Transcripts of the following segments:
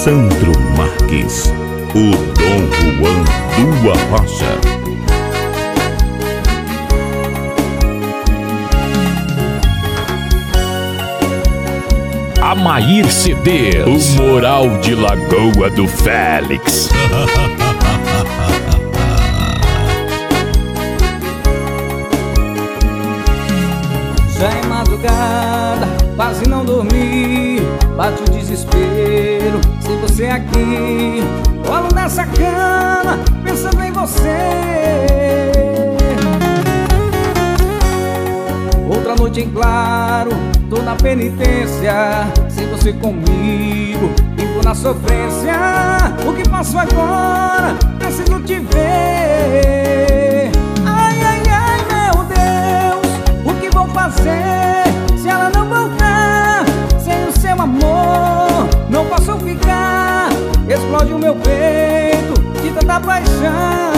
Sandro Marques, o Dom Juan do Arrocha. Amair CDs, o Moral de Lagoa do Félix. Já é madrugada, quase não dormi. Bate o desespero, sem você aqui. Rolo nessa cama, pensando em você. Outra noite em claro, tô na penitência, sem você comigo, vivo na sofrência. O que faço agora? Preciso te ver. Ai, ai, ai, meu Deus, o que vou fazer se ela não voltar? Sem o seu amor, não posso ficar. Explode o meu peito de tanta paixão.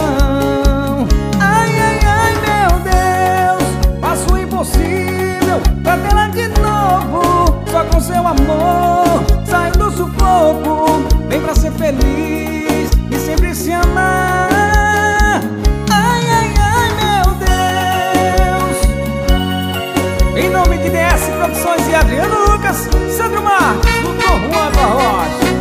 Ai, ai, ai, meu Deus, faço o impossível pra tê-la de novo. Só com seu amor saio do sufoco. Vem pra ser feliz e sempre se amar. Ai, ai, ai, meu Deus. Em nome de DS Produções e Adriano Lucas, Sandro Marques, do Dom Juan do Arrocha.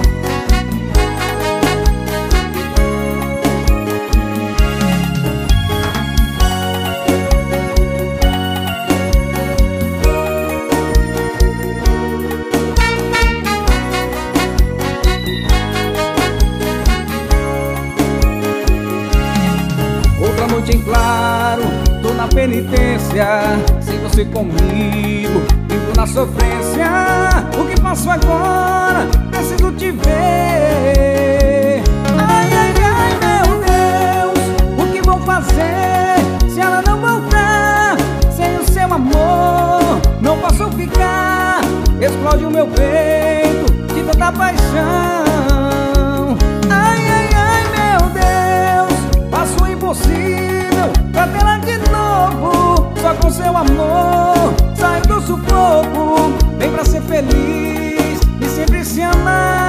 Em claro, tô na penitência, sem você comigo, vivo na sofrência. O que faço agora? Preciso te ver. Ai, ai, ai, meu Deus, o que vou fazer se ela não voltar? Sem o seu amor, não posso ficar. Explode o meu peito de tanta paixão. Ai, ai, ai, meu Deus, faço o impossível pra tê-la de novo. Só com seu amor saio do sufoco. Vem pra ser feliz e sempre se amar.